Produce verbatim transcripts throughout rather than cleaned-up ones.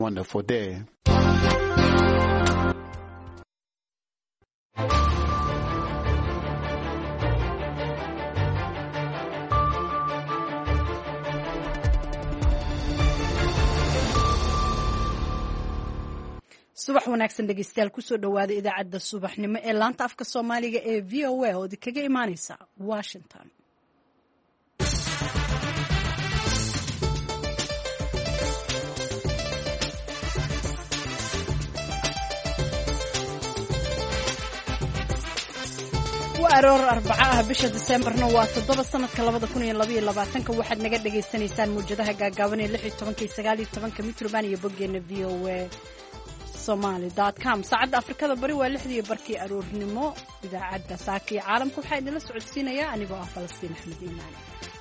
Wonderful day. subax wanaagsan dhegeystayaal kusoo dhawaada idaacadda subaxnimo ee laanta afka Soomaaliga ee V O A oo kaga imaaneysa Washington. aroor arbaca ah bisha Decemberna waa toddoba sanadka labada kun iyo laba iyo labaatan waxaad naga dhageysanaysaan muujadaha gaagaaban ee lix iyo toban iyo sagaal iyo toban mitroband iyo boggeena V O A somali dot com. saacadda Afrikada bari waa lixdii barkii aroornimo. idaacadda saaka iyo caalamka waxaa idinla socodsiinaya anigoo ah Falastiin Axmed Iimaan.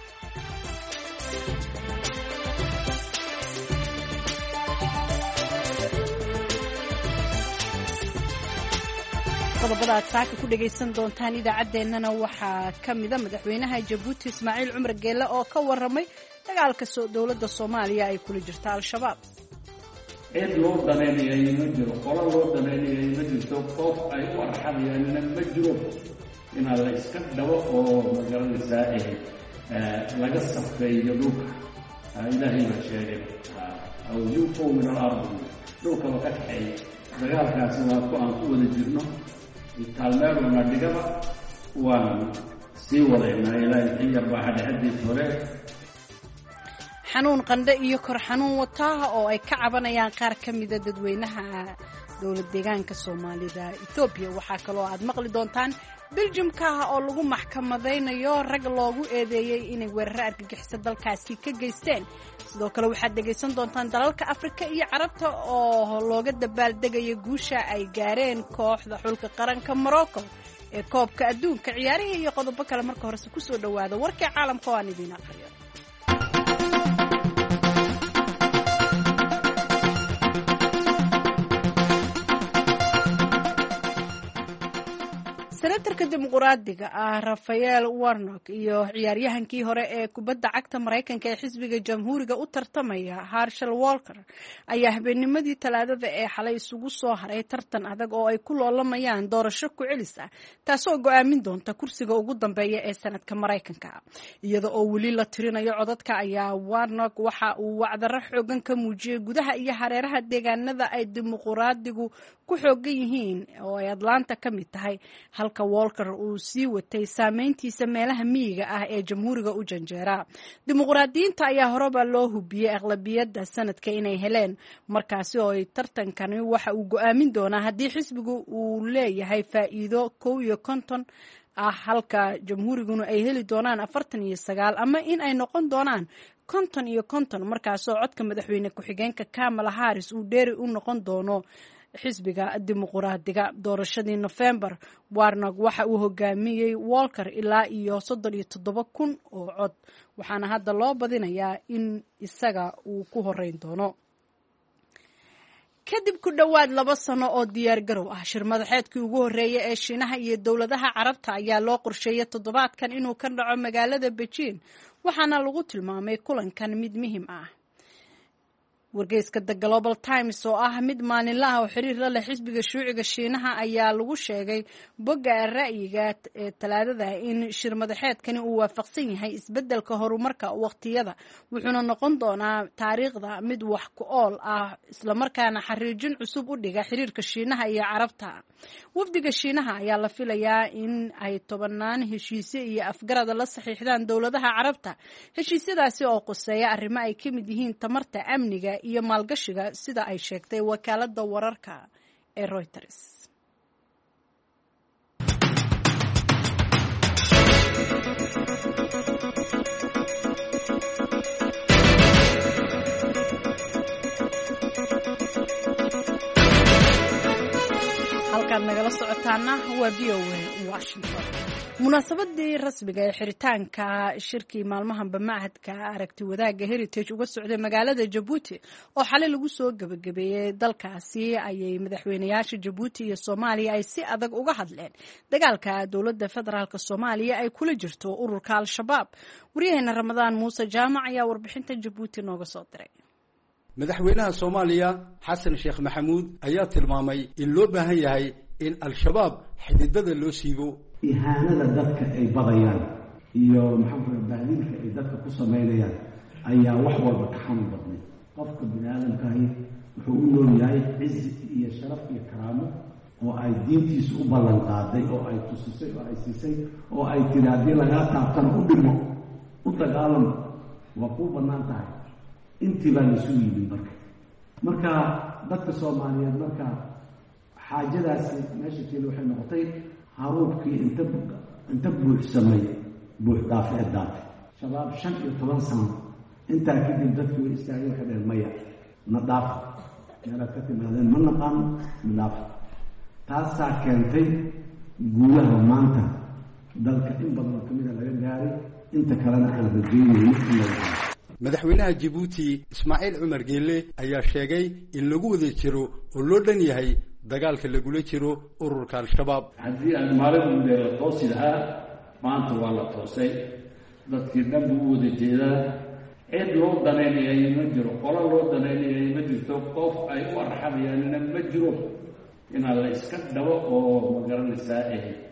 qodobada aad saaka ku dhageysan doontaan idaacadeennana waxaa ka mida madaxweynaha Jabuuti Ismaaciil Cumar Geelle oo ka waramay dagaalka soo dowladda Soomaaliya ay kula jirto Al-Shabaab. cid loo daneynayay ma jiro, qolo loo daneynayay ma jirto, qof ay u arxamayaan ma jiro. inaa la iska dhabo oo magaranaysaa eh laga safeeyo dhulka ilaahay baa sheegay aw yuqow min al-ardi dhulka waa ka kaxeey dagaalkaasi waa ku aan ku wada jirno taalmeeluna dhigaba waan sii wadaynaa ilaahay xiyar baa hadhadii hore. xanuun qandho iyo kor xanuun wataha oo ay ka cabanayaan qaar ka mida dadweynaha dowlad deegaanka Soomaalida Ethiopia. waxaa kaloo aad maqli doontaan Belgiumka oo lagu maxkamadeynayo rag loogu eedeeyay inay weerar argagixis dalkaasi ka geysteen. sidoo kale waxaad dhageysan doontaan dalalka Afrika iyo Carabta oo looga dabaaldegayo guusha ay gaareen kooxda xulka qaranka Morocco ee koobka adduunka. ciyaaraha iyo qodobo kale marka hore ku soo dhawaada warka caalamka oo aan idin aqriyo. senatarka dimuqraadiga ah Raphael Warnock iyo ciyaaryahankii hore ee kubadda cagta Mareykanka ee xisbiga jamhuuriga u tartamaya Herschel Walker ayaa habeennimadii Talaadada ee xalay isugu soo haray tartan adag oo ay ku loolamayaan doorasho ku celis ah taasoo go'aamin doonta kursiga ugu dambeeya ee sanadka Mareykanka. iyada oo weli la tirinayo codadka ayaa Warnock waxa uu wacdaro xoogan ka muujiyay gudaha iyo hareeraha deegaanada ay dimuqraadigu ku xoogan yihiin oo ay Atlanta ka mid tahay, halka Walker uu sii watay saameyntiisa meelaha miyiga ah ee jamhuuriga u janjeera. dimuqraadiyiinta ayaa horeba loo hubiyay aqlabiyadda sanadka inay heleen, markaasi oo ay tartankani waxa uu go'aamin doonaa haddii xisbigu uu leeyahay faa'iido kow iyo konton ah halka jamhuuriguna ay heli doonaan afartan iyo sagaal ama in ay noqon doonaan konton iyo konton, markaasoo codka madaxweyne ku-xigeenka Kamala Harris uu dheeri u noqon doono xisbiga dimuqraadiga. doorashadii November Warnock waxa uu hogaamiyay Walker ilaa iyo soddon iyo toddoba kun oo cod, waxaana hadda loo badinayaa in isaga uu ku horeyn doono. kadib ku dhawaad laba sano oo diyaar garow ah, shir madaxeedkii ugu horeeyay ee Shiinaha iyo dowladaha Carabta ayaa loo qorsheeyay toddobaadkan inuu ka dhaco magaalada Beijing, waxaana lagu tilmaamay kulankan mid muhiim ah. wargeyska The Global Times oo ah mid maalinle ah oo xiriir la leh xisbiga shuuciga Shiinaha ayaa lagu sheegay bogga ra'yiga ee Talaadada in shir madaxeedkani uu waafaqsan yahay isbeddelka horumarka waqtiyada, wuxuuna noqon doonaa taariikhda mid wax ku ool ah isla markaana xariijin cusub u dhiga xiriirka Shiinaha iyo Carabta. wafdiga Shiinaha ayaa la filayaa in ay tobanaan heshiisyo iyo afgarad la saxiixdaan dowladaha Carabta, heshiisyadaasi oo qoseeya arrimo ay ka mid yihiin tamarta, amniga iyo maalgashiga, sida ay sheegtay wakaaladda wararka ee Reuters. halkaad nagala socotaana waa V O A Washington. munaasabadii rasmiga ee xiritaanka shirkii maalmahanba macahadka aragti wadaagga Heritage uga socday magaalada Jabuuti oo xalay lagu soo gabagabeeyay dalkaasi ayay madaxweynayaasha Jabuuti iyo Soomaaliya ay si adag uga hadleen dagaalka dowladda federaalka Soomaaliya ay kula jirto ururka Al-Shabaab. wariyaheenna Ramadaan Muuse Jaamac ayaa warbixinta Jabuuti nooga soo diray. madaxweynaha Soomaaliya Xasan Sheekh Maxamuud ayaa tilmaamay in loo baahan yahay in al-shabaab xididada loo siibo ihaanada dadka ay badayaan iyo maxamed bahdilka ay dadka ku sameeyaan ayaa wax walba ka xanuun badnay qofka bini'aadamka ah wuxuu u nool yahay cizi iyo sharaf iyo karaamo oo ay diintiisu u ballan qaaday oo ay tusisay oo ay siisay oo ay tiri haddii lagaa taabtana u dhimo u dagaalamo waa kuu bannaan tahay intii baa lasu yimid marka marka dadka Soomaaliyeed marka xaajadaasi meesha kale waxay noqotay haruubkii inta inta buuxsamay buux dhaafay dhaafay shabaab shan iyo toban sano inta kadib dadku way istaagay waxay dhaheen maya nadaaf meela ka timaadeen ma naqaan nadaaf taasaa keentay guulaha maanta dalka in badan oo kamid ah laga gaaray inta kalena aan rajaynayno in la madaxweynaha Djibouti Ismaaciil Cumar Geelle ayaa sheegay in lagu wada jiro oo loo dhan yahay dagaalka lagula jiro ururka al-shabaab haddii aan maalin la toosi lahaa maanta waa la toosay dadkii dhan buu wada jeedaa cid loo daneynayay ma jiro qola loo daneynayay ma jirto qof ay u arxamayaan ma jiro in la iska dhabo oo magaranaysaa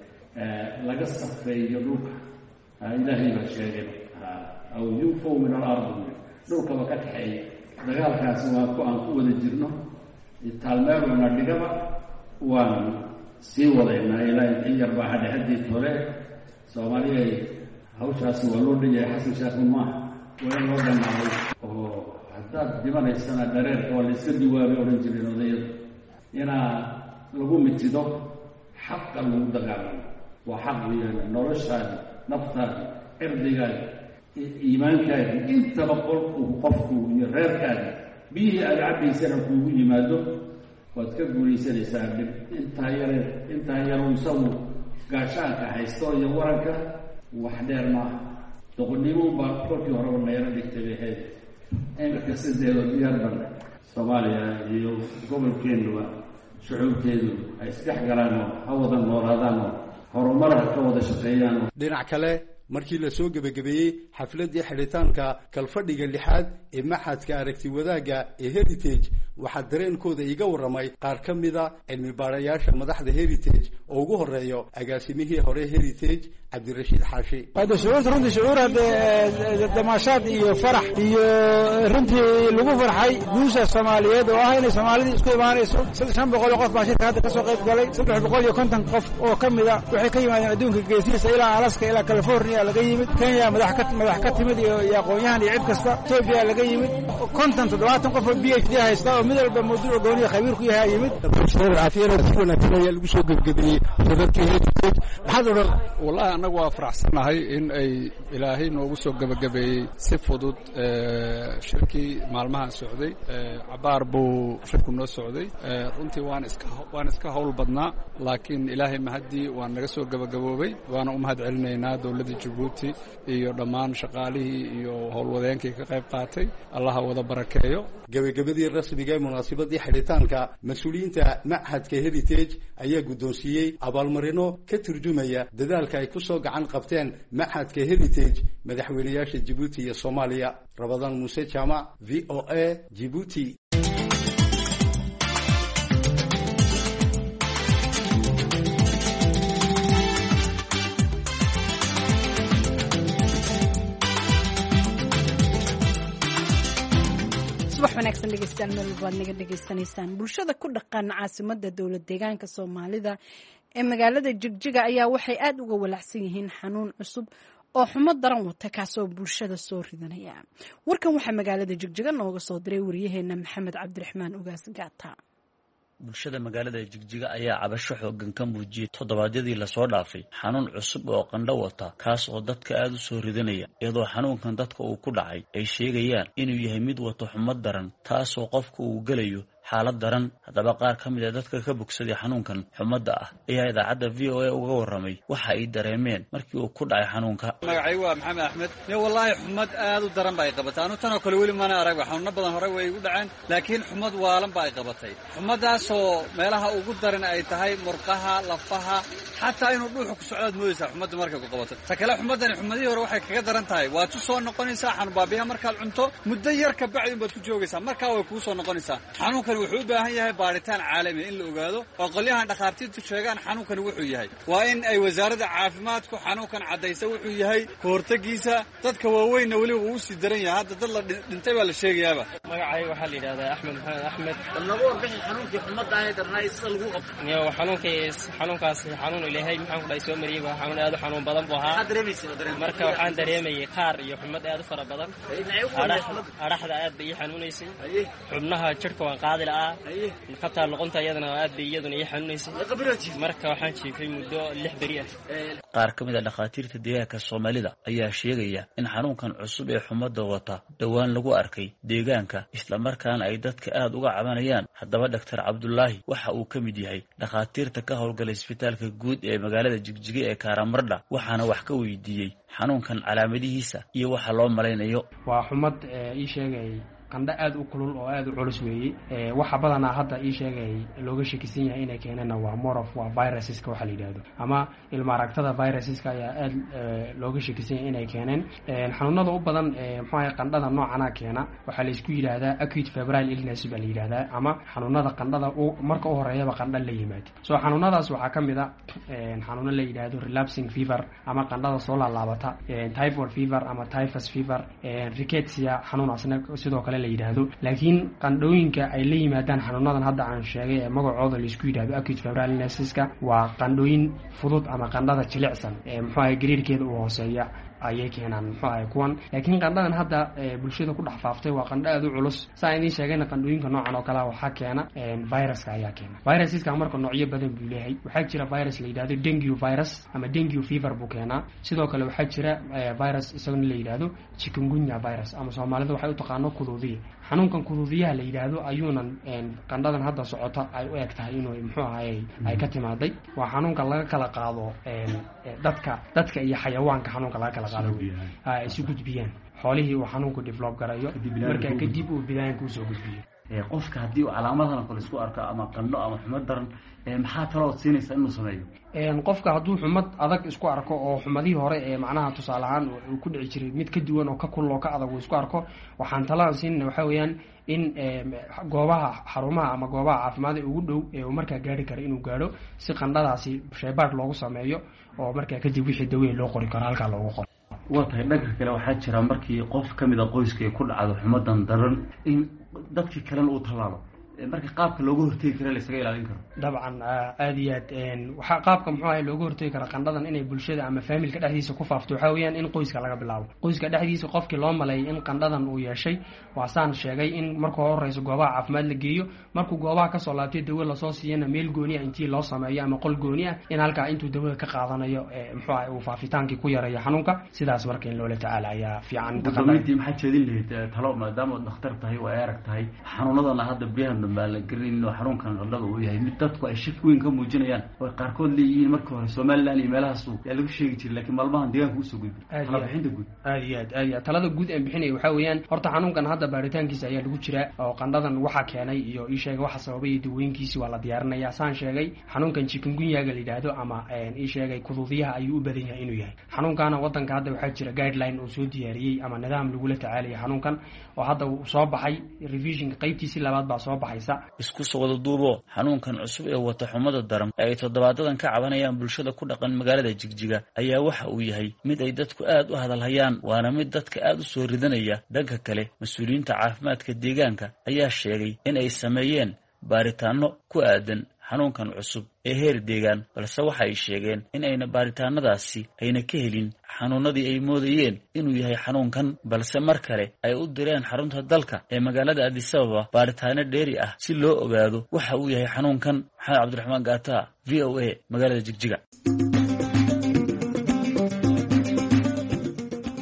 ee laga safeeyo dhulka ilaahay baa sheegay أو ينفوا من الأرض لوك وقت حي دجال كاسوا كأن قوة الجرنة التالمير من الدجاجة وان سوى لنا إلى إن يربح هذا هدي الثورة سومالي هوش سوى لون اللي حسن شاف ما وين وين معه وحتى دمان السنة درير ولا السد وابي ورنجلين وذيل هنا لقوم التدق حق المدجال وحق يعني نورش هذا نفط إردجال iimaankaadi intaba qolku qofku iyo reerkaadi biyihii aad cabaysana kuugu yimaado waad ka guulaysanaysaa intaa yare intaa yaro isagu gaashaanka haysto iyo waranka wax dheer maaha doqonnimo baa kolkii horeba nayaro dhigtay bay ahayd iminka sideedo diyaarban Soomaaliya iyo gobolkeenuba shucuubteedu ay isdhex galaan oo ha wada noolaadaan oo horumar ka wada shaqeeyaan dhinac kale markii la soo gabagabeeyay xafladii xiritaanka kalfadhiga lixaad ee maxadka aragti wadaaga ee Heritage waxa dareenkooda iga waramay qaar kamida cilmi baarayaasha madaxda Heritage oo ugu horeeyo agaasimihii hore Heritage Cabdirashiid Xaashi hada shucuur runtii shucuur damaashaad iyo farax iyo runtii lagu farxay guusha Soomaaliyeed oo ah inay Soomaalidu isku imaanayso shan boqol qof baa shirka hadda ka soo qayb galay saddex boqol iyo konton qof oo kamida waxay ka yimaadeen adduunka geesiisa ilaa Alaska ilaa California laga yimid Kenya madax ka madax ka timid iyo aqoonyahan iyo cid kasta Ethiopia laga yimid konton toddobaatan qof oo B H D haysta oo mid walba mawduuc gooni khabiir ku yahay yimid professor Afiyana Sina Kenya lagu soo gabagabeeyay shirkii Heritage maxaa wallahi anagu waa faraxsanahay in ay ilaahay noogu soo gabagabeeyay si fudud shirkii maalmahan socday cabaar buu shirku noo socday runtii waan iska waan iska hawl badnaa laakiin ilaahay mahadii waan naga soo gabagaboobay waana u mahad celinaynaa dawladda Djibouti iyo dhammaan shaqaalihii iyo howlwadeenkii ka qayb qaatay allaha wada barakeeyo gabagabadii rasmiga ee munaasabadii xiritaanka mas'uuliyiinta maxadka Heritage ayaa guddoonsiiyay abaalmarino ka turjumaya dadaalka ay ku soo gacan qabteen maxadka Heritage madaxweynayaasha Djibouti iyo Soomaaliya Rabadaan Muuse Jaamac V O A Djibouti wanaagsan dhegeystayaal meel walba naga dhageysanaysaan bulshada ku dhaqan caasimada dowlad deegaanka Soomaalida ee magaalada Jigjiga ayaa waxay aad uga walacsan yihiin xanuun cusub oo xumo daran wata kaasoo bulshada soo ridanaya warkan waxa magaalada Jigjiga nooga soo diray wariyaheena Maxamed Cabdiraxmaan Ugaas Gaata bulshada magaalada Jigjiga ayaa cabasho xoogan ka muujiyay toddobaadyadii la soo dhaafay xanuun cusub oo qandho wata kaas oo dadka aad u soo ridanaya iyadoo xanuunkan dadka uu ku dhacay ay sheegayaan inuu yahay mid wato xumo daran taas oo qofku uu galayo xaalad daran. haddaba qaar ka mid a dadka ka bogsaday xanuunkan xumadda ah ayaa idaacadda v o a uga warramay waxa ay dareemeen markii uu ku dhacay xanuunka. magacaygu waa maxamed axmed. yo wallaahi xumad aad u daran ba ay qabatay. anu tanoo kale weli mana arag. xanuuno badan hore way igu dhaceen laakiin xumad waalan ba ay qabatay. xumadaasoo meelaha ugu daran ay tahay murqaha, lafaha, xataa inuu dhuuxu ku socdaad moodaysaa xumadda markay ku qabato. ta kale xumaddani xumadihii hore waxay kaga daran tahay waad ku soo noqonaysaa xanuunbaabiya markaad cunto muddo yar ka bacdi baad ku joogaysaa markaa way kuu soo noqonaysaa. xanuunkani wuxuu u baahan yahay baaritaan caalami in la ogaado oo qolyahan dhakhaatiirtu sheegaan xanuunkani wuxuu yahay. waa in ay wasaaradda caafimaadku xanuunkan caddaysa wuxuu yahay ka hortagiisa. dadka waaweynna weliba uu sii daran yahay. hadda dad la dhintay baa la sheegayaaba. magacayga waxaa la yidhahdaa axmed maxamed axmed. lagu warbixin xanuunkii xumadda ah ee darnaa sida lagu qabto. yo xanuunkaas xanuunkaas xanuun ilaahay maxaan ku dhahay soo mariyay waa xanuun aad u xanuun badan buu ahaa. marka waxaan dareemayay qaar iyo xumad aad u fara badan. araxda aad bay ii xanuunaysay. xubnaha jirka waan qaadi la'aa. xataa luqunta iyadana aad bay iyaduna ii xanuunaysay. marka waxaan jiifay muddo lix beri ah. qaar ka mid a dhakhaatiirta deegaanka soomaalida ayaa sheegaya in xanuunkan cusub ee xumadda wata dhowaan lagu arkay deegaanka islamarkaana ay dadka aad uga cabanayaan. haddaba doctor cabdulaahi waxa uu ka mid yahay dhakhaatiirta ka howlgala isbitaalka guud ee magaalada jigjiga ee karamardha waxaana wax ka weydiiyey xanuunkan calaamadihiisa iyo waxa loo malaynayo. waa xumad ii sheegay qandho aad u kulul oo aad u culus weeye. waxa badanaa hadda ii sheegay looga shakisan yahay inay keenana waa morof waa viruseska waxa la yidhaahdo ama ilma aragtada viruseska ayaa aad looga shakisan yahay inay keeneen. xanuunada u badan muxuu ahay qandhada noocana keena waxaa la isku yidhaahdaa acute febrile illness baa la yidhaahdaa ama xanuunada qandhada marka u horeeyaba qandho la yimaado. so xanuunadaas waxaa ka mid a xanuuno la yidhaahdo relapsing fever ama qandhada soo laalaabata, typhoid fever ama typhus fever, rickettsia xanuunaasna sidoo kale la yidhaahdo. laakiin qandhooyinka ay la yimaadaan xanuunadan hadda aan sheegay ee magacooda laisku yidhahdo acute febrile illnesseska waa qandhooyin fudud ama qandhada jilicsan ee muxuu ahay gariirkeeda uu hooseeya ayay keenaan muxuu ahay kuwan. laakiin qandhadan hadda bulshada ku dhex faaftay waa qandho aad u culus. saa idiin sheegayna qandhooyinka noocan oo kale waxaa keena viruska ayaa keena. viruseska marka noocyo badan buu leeyahay. waxaa jira virus la yidhahdo dengue virus ama dengue fever buu keenaa. sidoo kale waxaa jira virus isaguna la yidhahdo chikungunya virus ama soomaalida waxay u taqaano kuduudiya. xanuunkan kuduudiyaha la yidhaahdo ayuunan qandhadan hadda socota ay u eg tahay inuu muxuu ahay ay ka timaaday. waa xanuunka laga kala qaado dadka dadka iyo xayawaanka xanuunka laga kala qaado ay isu gudbiyaan. xoolihii uu xanuunku develop garayo markaa kadib uu bilaanka usoo gudbiyo. qofka haddii uu calaamadahan kale isku arko ama qandho ama xumad daran maxaa talood siinaysa inuu sameeyo? qofka hadduu xumad adag isku arko oo xumadihii hore ee macnaha tusaale ahaan uu ku dhici jiray mid ka duwan oo ka kulul oo ka adag uu isku arko waxaan talaan siinayna waxaa weeyaan in goobaha xarumaha ama goobaha caafimaad ee ugu dhow ee uu markaa gaari karo inuu gaadho si qandhadaasi shaybaadh loogu sameeyo oo markaa kadib wixii daweyn loo qori karo halkaa loogu qoro. waa tahay dhanka kale waxaa jira markii qof ka mid a qoyska ay ku dhacdo xumadan daran in dadkii kalena uu tallaalo. marka qaabka looga hortegi kara la isaga ilaalin karo? dabcan aad iyo aad waxaa qaabka muxuu ahay looga hortegi kara qandhadan inay bulshada ama faamilka dhexdiisa ku faafto waxaa weeyaan in qoyska laga bilaabo. qoyska dhexdiisa qofkii loo maleeyay in qandhadan uu yeeshay waasaan sheegay in markuu horeyso goobaha caafimaad la geeyo. markuu goobaha kasoo laabtay dawo lasoo siiyana meel gooni ah intii loo sameeyo ama qol gooni ah in halkaa intuu dawada ka qaadanayo muxuu ahay uu faafitaankii ku yareeyo xanuunka. sidaas marka in loola tacaala ayaa fiican. gudoomiyaddii maxaa jeedin lahayd talo maadaama ood dhakhtar tahay waa arag tahay xanuunadana hadda biyahan baa la gelin oo xanuunkan qandhada uu yahay mid dadku ay shaki weyn ka muujinayaan oo qaarkood leeyihiin markii hore Soomaaliland iyo meelahaas yaa lagu sheegi jiray laakiin maalmahan deegaanka usoo gudbay. talada bixinta guud aad iyo aad aad talada guud ee bixinay waxaa weeyaan horta xanuunkan hadda baaritaankiisa ayaa lagu jiraa oo qandhadan waxa keenay iyo ii sheegay waxa sababay dawooyinkiisa waa la diyaarinayaa. saan sheegay xanuunkan chikungunya-ga la yiraahdo ama ii sheegay kuduudiyaha ayuu u badan yahay inuu yahay. xanuunkaana wadanka hadda waxaa jira guideline uu soo diyaariyay ama nidaam lagu la tacaalayo xanuunkan oo hadda uu soo baxay revision qaybtiisii labaad baa soo baxaysa. isku soo wada duubo xanuunkan cusub ee wata xumada daran ee ay toddobaadadan ka cabanayaan bulshada ku dhaqan magaalada Jigjiga ayaa waxa uu yahay mid ay dadku aad u hadalhayaan waana mid dadka aad u soo ridanaya. dhanka kale mas'uuliyiinta caafimaadka deegaanka ayaa sheegay in ay sameeyeen baaritaano ku aadan xanuunkan cusub ee heer deegaan balse waxa ay sheegeen in ayna baaritaanadaasi ayna ka helin xanuunadii ay moodayeen inuu yahay xanuunkan balse mar kale ay u direen xarunta dalka ee magaalada Addis Ababa baaritaano dheeri ah si loo ogaado waxa uu yahay xanuunkan. Maxamed Cabdiraxmaan Gaata, V O A, magaalada Jigjiga.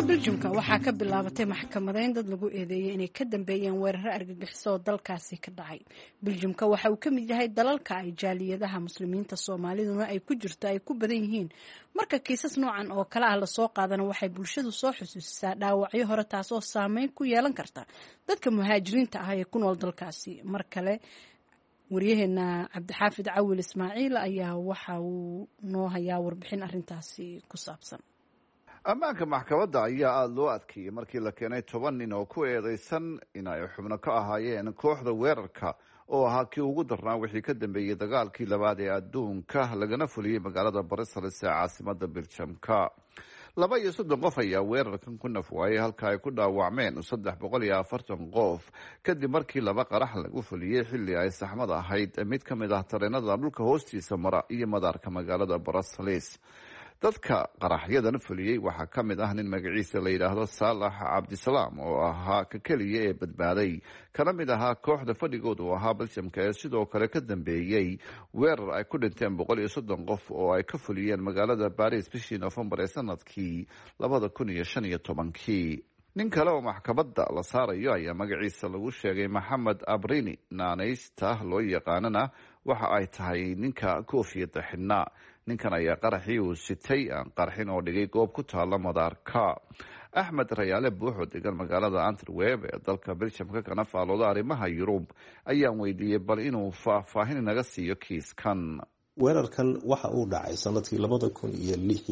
beljumka waxaa ka bilaabatay maxkamadeyn dad lagu eedeeyay inay ka dambeeyeen weeraro argagixiso oo dalkaasi ka dhacay. beljumka waxa uu ka mid yahay dalalka ay jaaliyadaha muslimiinta soomaaliduna ay ku jirto ay ku badan yihiin. marka kiisas noocan oo kale ah lasoo qaadana waxay bulshadu soo xusuusisaa dhaawacyo hore taasoo saameyn ku yeelan karta dadka muhaajiriinta ah ee ku nool dalkaasi. mar kale waryaheena cabdixaafid cawil ismaaciil ayaa waxa uu noo hayaa warbixin arintaasi ku saabsan. ammaanka maxkamadda ayaa aada loo adkeeyey markii la keenay toban nin oo ku eedeysan in ay xubno ka ahaayeen kooxda weerarka oo ahaa kii ugu darnaa wixii ka dambeeyey dagaalkii labaad ee adduunka lagana fuliyey magaalada brussels ee caasimada beljamka. laba iyo soddon qof ayaa weerarkan ku naf waayey halka ay ku dhaawacmeen saddex boqol iyo afartan qof kadib markii laba qarax lagu fuliyey xilli ay saxmad ahayd mid ka mid ah tareenada dhulka hoostiisa mara iyo madaarka magaalada brussels. dadka qaraxyadan fuliyey waxaa ka mid ah nin magaciisa la yidhaahdo saalax cabdisalaam oo ahaa ka keliya ee badbaaday kana mid ahaa kooxda fadhigooda oo ahaa beljamka ee sidoo kale ka dambeeyey weerar ay ku dhinteen boqol iyo soddon qof oo ay ka fuliyeen magaalada baris bishii nofembar ee sanadkii labada kun iyo shan iyo tobankii. nin kale oo maxkamadda la saarayo ayaa magaciisa lagu sheegay maxamed abrini naanaysta loo yaqaanana waxa ay tahay ninka koofiyadda xidhnaa. ninkan ayaa qaraxii uu sitay aan qarxin oo dhigay goob ku taala madaarka. axmed rayaale buuxoo degan magaalada antwerp ee dalka beljamka kana faalooda arrimaha yurub ayaan weydiiyey bal inuu faahfaahin naga siiyo kiiskan. weerarkan waxa uu dhacay sanadkii labada kun iyo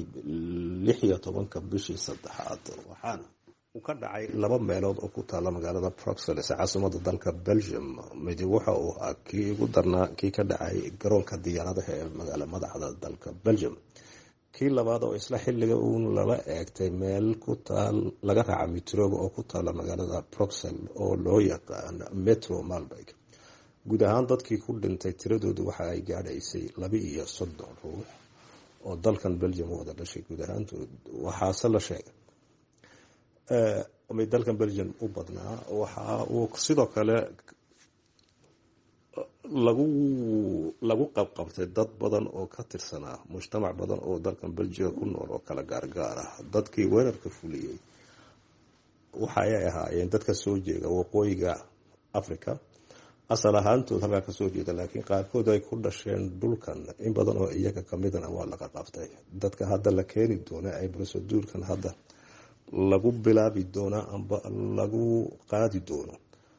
lix iyo tobanka bishii saddexaad waxaana uu ka dhacay laba meelood oo ku taala magaalada bruxelles caasimada dalka belgium. midi waxa uu ahaa kii ugu darnaa kii ka dhacay garoonka diyaaradaha ee magaala madaxda dalka belgium. kii labaad oo isla xilliga uun lala eegtay meel ku taal laga raaca mitrooga oo ku taala magaalada bruxelles oo loo yaqaan metro malberg. guud ahaan dadkii ku dhintay tiradoodu waxa ay gaadhaysay laba iyo soddon ruux oo dalkan belgium wada dhashay. guud ahaantood waxaase la sheegay may dalkan belgium u badnaa. waxa uu sidoo kale lagu lagu qabqabtay dad badan oo ka tirsanaa mujtamac badan oo dalkan belgium ku nool oo kala gaargaar ah. dadkii weerarka fuliyey waxa ay ahaayeen dadka soo jeeda waqooyiga africa asal ahaantood halkaa kasoo jeeda laakiin qaarkood ay ku dhasheen dhulkan. in badan oo iyaga kamidana waa laga qabtay. dadka hadda la keeni doona ay proseduurkan hadda lagu bilaabi doona amba lagu qaadi doono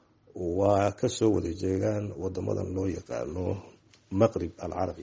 waa kasoo wada jeegaan wadamadan loo yaqaano maqrib alcarabi.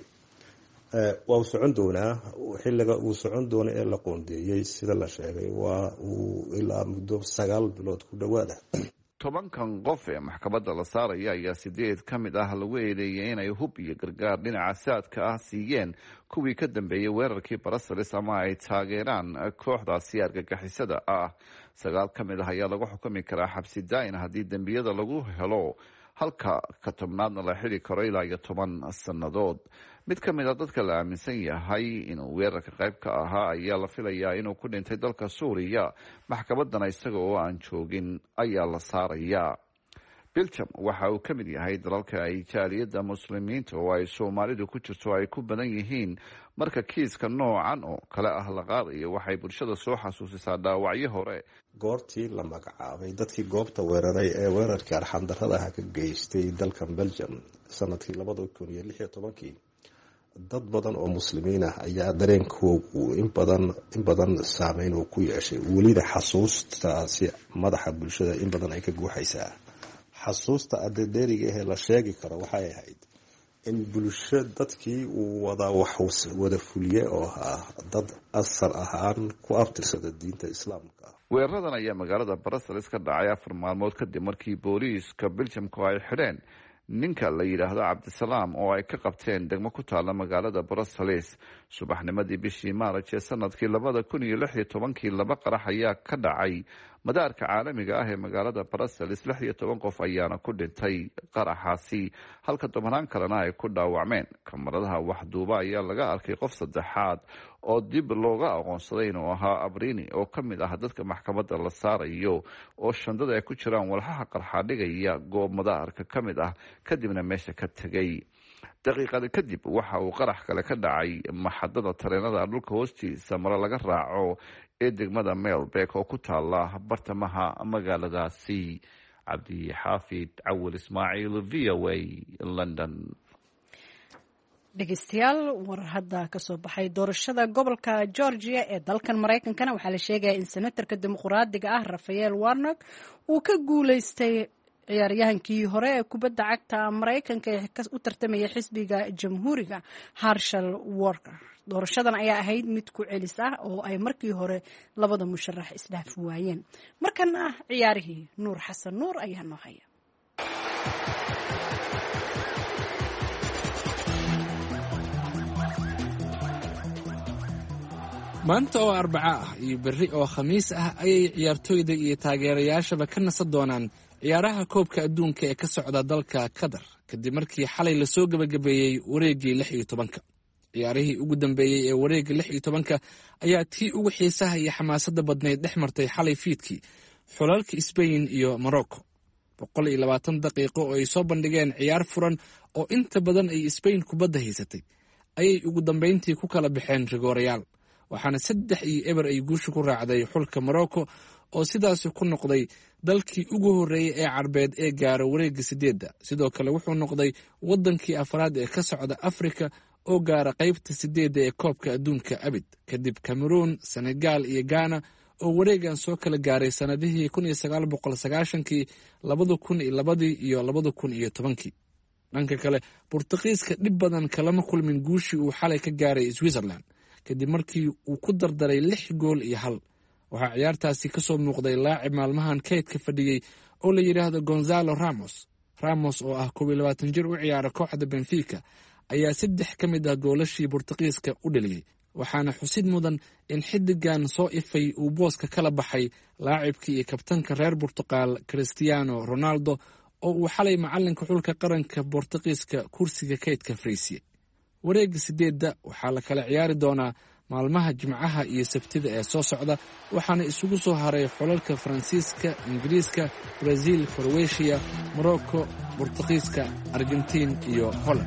waa uu socon doonaa xilliga uu socon doono ee la qoondeeyey sida la sheegay waa uu ilaa muddo sagaal bilood ku dhawaada. tobankan qof ee maxkamadda la saaraya ayaa sideed ka mid ah lagu eedeeyay inay hub iyo gargaar dhinaca saadka ah siiyeen kuwii ka dambeeyey weerarkii brussels ama ay taageeraan kooxdaasi argagixisada ah. sagaal ka mid ah ayaa lagu xukumi karaa xabsi daa'in haddii dembiyada lagu helo halka ka tobnaadna la xili karo ilaa iyo toban sannadood. mid ka mid a dadka la aaminsan yahay inuu weerarka qayb ka ahaa ayaa la filayaa inuu ku dhintay dalka suuriya. maxkamaddana isaga oo aan joogin ayaa la saarayaa. beljam waxa uu ka mid yahay dalalka ay jaaliyadda muslimiinta oo ay soomaalidu ku jirto ay ku badan yihiin. marka kiiska noocan oo kale ah la qaadayo waxay bulshada soo xasuusisaa dhaawacyo hore. goortii la magacaabay dadkii goobta weeraray ee weerarkii arxandarradaha ka geystay dalkan belgium sanadkii labada kun iyo lix iyo tobankii dad badan oo muslimiin ah ayaa dareenkoogu in badan in badan saameyn uu ku yeeshay. welida xasuustaasi madaxa bulshada in badan ay ka guuxaysaa. xasuusta adedeeriga ahee la sheegi karo waxay ahayd in bulsho dadkii uu wada wax wada fuliye oo ahaa dad asal ahaan ku abtirsada diinta islaamka. weeraradan ayaa magaalada brussels ka dhacay afar maalmood kadib markii booliiska beljamku ay xidheen ninka la yidhaahdo cabdisalaam oo ay ka qabteen degmo ku taala magaalada brussels. subaxnimadii bishii maaraj ee sanadkii labada kun iyo lix iyo tobankii laba qarax ayaa ka dhacay madaarka caalamiga ah ee magaalada brussels. lix iyo toban qof ayaana ku dhintay qaraxaasi halka tobanaan kalena ay ku dhaawacmeen. kamaradaha waxduuba ayaa laga arkay qof saddexaad oo dib looga aqoonsaday inuu ahaa abrini oo ka mid ah dadka maxkamadda la saarayo oo shandada ay ku jiraan walxaha qarxaadhigaya goob madaarka ka mid ah kadibna meesha ka tegay. daqiiqada kadib waxa uu qarax kale ka dhacay maxadada tareenada dhulka hoostiisa mare laga raaco ee degmada Melbeek oo ku taala bartamaha magaaladaasi. cabdi xaafid cawil ismaaciil, v o a London. dhegeystayaal war hadda ka soo baxay doorashada gobolka Georgia ee dalkan Mareykankana waxaa la sheegayaa in senatarka dimuqraadiga ah Raphael Warnock uu ka guuleystay ciyaaryahankii hore ee kubadda cagta Mareykanka ee u tartamaya xisbiga Jamhuuriga Herschel Walker. doorashadan ayaa ahayd mid ku celis ah oo ay markii hore labada musharax isdhaaf waayeen. markan ah ciyaarihii Nuur Xasan Nuur ayaa noo haya. maanta oo arbaca ah iyo berri oo khamiis ah ayay ciyaartooyda iyo taageerayaashaba ka nasan doonaan ciyaaraha koobka adduunka ee ka socda dalka Qatar kadib markii xalay la soo gabagabeeyey wareegii lix iyo tobanka. ciyaarihii ugu dambeeyey ee wareegga lix iyo tobanka ayaa tii ugu xiisaha iyo xamaasadda badnayd dhex martay xalay fiidkii xulalka Spain iyo Morocco. boqol iyo labaatan daqiiqo oo ay soo bandhigeen ciyaar furan oo inta badan ay Spain kubadda haysatay ayay ugu dambeyntii ku kala baxeen rigoorayaal, waxaana saddex iyo eber ay guusha ku raacday xulka Morocco oo sidaasi ku noqday dalkii ugu horreeyay ee Carbeed ee gaara wareegga sideedda. sidoo kale wuxuu noqday wadankii afraad ee ka socda Afrika oo gaara qaybta sideedda ee koobka adduunka abid kadib Cameroon, Senegal iyo Ghana oo wareegan soo kala gaaray sanadihii kun iyo sagaal boqol sagaashankii, labada kun iyo labadii iyo labada kun iyo tobankii. dhanka kale Boortaqiiska dhib badan kalama kulmin guushii uu xalay ka gaaray Switzerland kadib markii uu ku dardaray lix gool iyo hal. waxaa ciyaartaasi ka soo muuqday laacib maalmahan kaydka fadhiyey oo la yidhaahdo Gonzalo Ramos. Ramos oo ah koob iyo labaatan jir u ciyaara kooxda Benfica ayaa saddex ka mid ah goolashii Boortaqiiska u dhaliyey, waxaana xusid mudan in xidigan soo ifay uu booska kala baxay laacibkii iyo kabtanka reer Portugal Cristiano Ronaldo oo uu xalay macalinka xulka qaranka Boortaqiiska kursiga kaydka fariisiyey. wareegga sideedda waxaa la kala ciyaari doonaa maalmaha Jimcaha iyo Sabtida ee soo socda, waxaana isugu soo haray xulalka Faransiiska, Ingiriiska, Brazil, Croatia, Morocco, Boortaqiiska, Argentiin iyo Holland.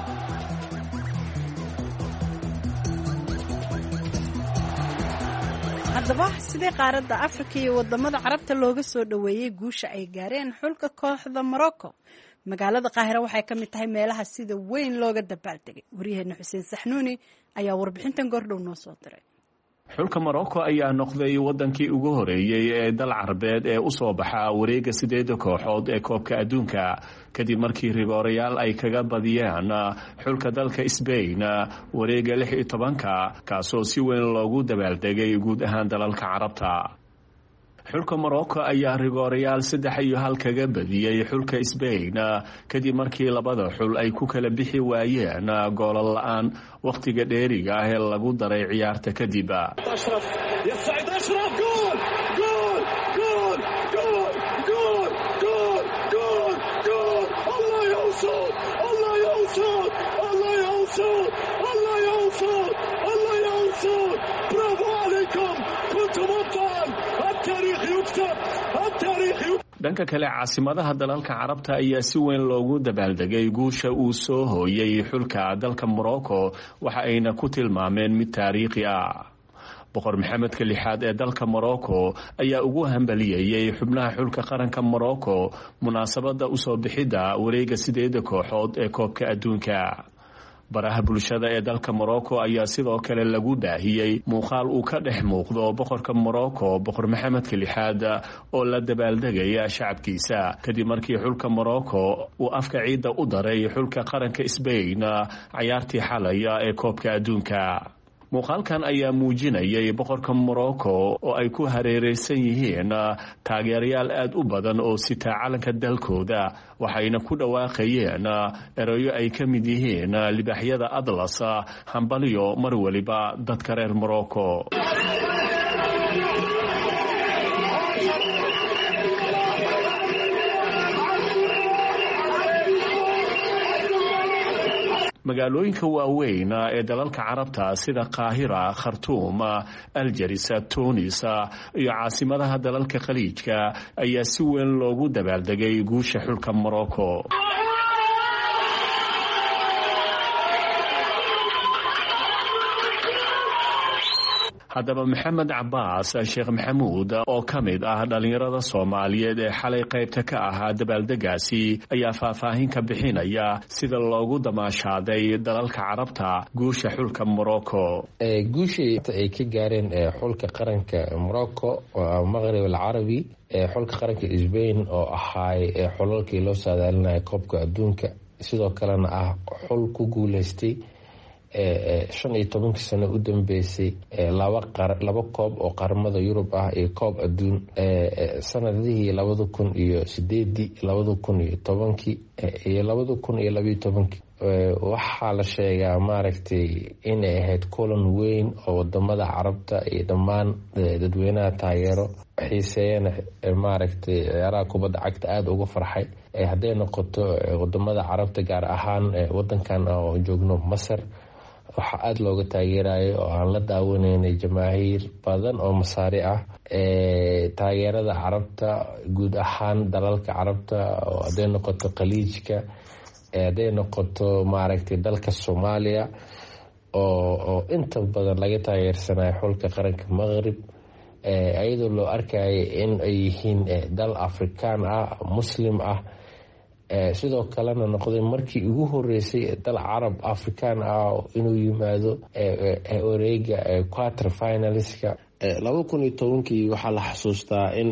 haddaba sidee qaaradda Afrika iyo wadamada Carabta looga soo dhaweeyay guusha ay gaareen xulka kooxda Morocco? magaalada Qaahira waxay ka mid tahay meelaha sida weyn looga dabaaldegay. wariyaheena Xuseen Saxnuuni ayaa warbixintan goordhow noo soo diray. xulka Morocco ayaa noqday wadankii ugu horeeyay ee dal Carbeed ee u soo baxa wareegga sideedda kooxood ee koobka adduunka kadib markii rigoorayaal ay kaga badiyeen xulka dalka Spain wareegga lix iyo tobanka kaasoo si weyn loogu dabaaldegay guud ahaan dalalka Carabta. xulka Morocco ayaa rigoorayaal saddex iyo hal kaga badiyay xulka Spain kadib markii labada xul ay ku kala bixi waayeen goolal la'aan waqtiga dheeriga ah ee lagu daray ciyaarta kadib. أشرف يسعد أشرف جول جول جول جول جول جول جول جول الله يوصل الله يوصل الله يوصل الله يوصل الله يوصل برافو عليكم كنتم أبطال التاريخ يكتب التاريخ يكتب. dhanka kale caasimadaha dalalka Carabta ayaa si weyn loogu dabaaldegay guusha uu soo hooyay xulka dalka Morocco waxa ayna ku tilmaameen mid taariikhi ah. boqor Maxamedka lixaad ee dalka Morocco ayaa ugu hambaliyay xubnaha xulka qaranka Morocco munaasabada u soo bixida wareegga sideedda kooxood ee koobka adduunka. baraha bulshada ee dalka Morocco ayaa sidoo kale lagu daahiyay muuqaal uu ka dhex muuqdo boqorka Morocco boqor Maxamedka lixaad oo la dabaaldegaya shacabkiisa kadib markii xulka Morocco uu afka ciida u daray xulka qaranka Spain ciyaartii xalay ee koobka adduunka. muuqaalkan ayaa muujinayay boqorka Morocco oo ay ku hareereysan yihiin taageerayaal aad u badan oo sita calanka dalkooda, waxayna ku dhawaaqayeen erayo ay ka mid yihiin libaxyada Atlas, hambaliyo mar waliba dadka reer Morocco. magaalooyinka waaweyn ee dalalka Carabta sida Qaahira, Khartoum, Algiers, Tunis iyo caasimadaha dalalka Khaliijka ayaa si weyn loogu dabaaldegay guusha xulka Morocco. haddaba maxamed cabaas sheekh maxamuud oo ka mid ah dhallinyarada soomaaliyeed ee xalay qaybta ka ahaa dabaaldegaasi ayaa faahfaahin ka bixinaya sida loogu damaashaaday dalalka carabta guusha xulka morocco. guushii ay ka gaareen xulka qaranka morocco maqrib alcarabi xulka qaranka Spain oo ahaay xulalkii loo saadaalinaya koobka adduunka sidoo kalena ah xul ku guuleystay shan iyo tobankii sano u dambeysay laba koob oo qaramada Yurub ah iyo koob adduun sanadihii labada kun iyo sideedii labada kun iyo tobankii iyo labada kun iyo labiyo tobankii waxaa la sheegaa maaragtay inay ahayd kulan weyn oo wadamada carabta iyo dhammaan dadweynaha taageero xiiseeyana maaragtay ciyaaraha kubadda cagta aada uga farxay hadday noqoto wadamada carabta gaar ahaan wadankan oo joogno Masar waxaa aada looga taageerayo oo aan la daawanaynay jamaahiir badan oo masaari ah taageerada carabta guud ahaan dalalka carabta oo hadday noqoto khaliijka hadday noqoto maaragtay dalka Soomaaliya oo oo inta badan laga taageersanayo xulka qaranka Maghrib ayadoo loo arkayo in ay yihiin dal Afrikaan ah muslim ah sidoo kalena noqday markii ugu horeysay dal carab Afrikaan ah inuu yimaado wareega quarter finaliska laba kun iyo tobankii waxaa la xasuustaa in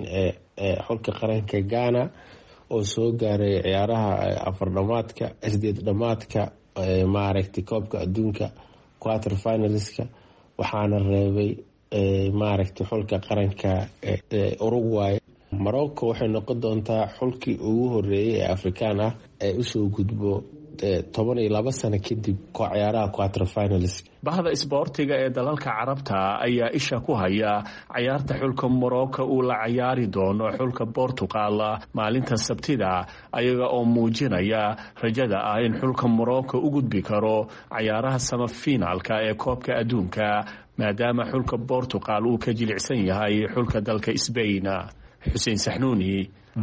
xulka qaranka Ghana oo soo gaaray ciyaaraha afar dhamaadka sideed dhamaadka maaragtay koobka adduunka quarter finaliska waxaana reebay maaragtay xulka qaranka Uruguay. Morocco waxay noqon doontaa xulkii ugu horeeyay ee Afrikaan ah ee u soo gudbo toban iyo laba sano kadib ciyaaraha quarter finals. bahda isboortiga ee dalalka carabta ayaa isha ku haya ciyaarta xulka Morocco uu la ciyaari doono xulka Portugal maalinta Sabtida ayaga oo muujinaya rajada ah in xulka Morocco u gudbi karo ciyaaraha semifinalka ee koobka adduunka maadaama xulka Portugal uu ka jilicsan yahay xulka dalka Spain. Xuseen Saxnuuni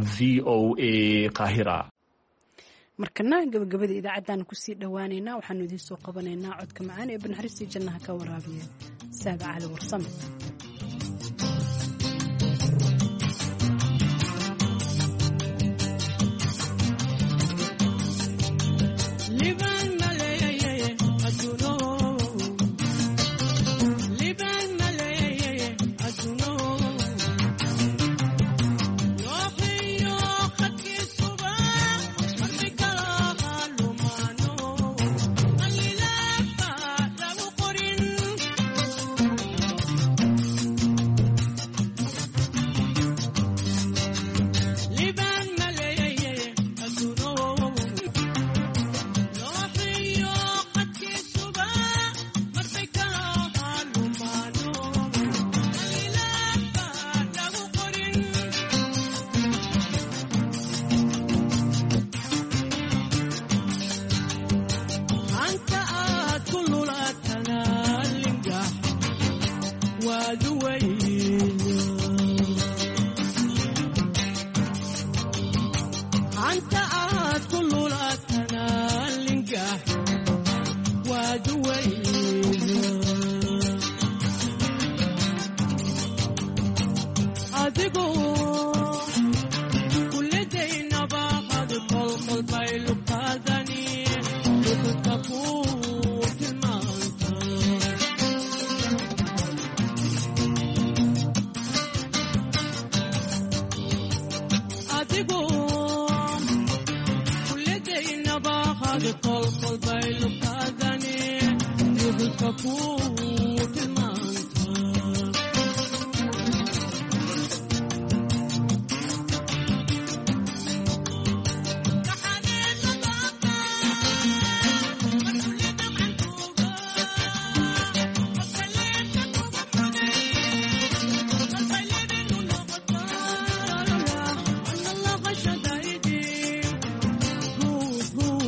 V O A Qaahira. markana gabagabada idaacadan ku sii dhawaanayna waxaanu idin soo qabanaynaa codka macaan ee banaxariista jannaha ka waraabiya Saad Cali Warsame.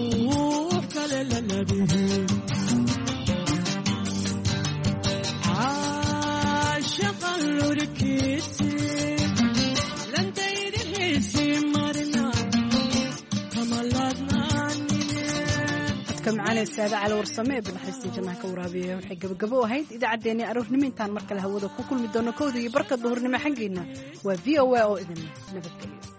Ah codka macaane saada cali warsame ee banaxariistii jannaha ka waraabiya waxay gabagabo ahayd idaacaddeenii aroornimo intaan mar kale hawada ku kulmi doono kowda iyo barka duhurnimo xaggeena waa v o a oo idin nabadgelyo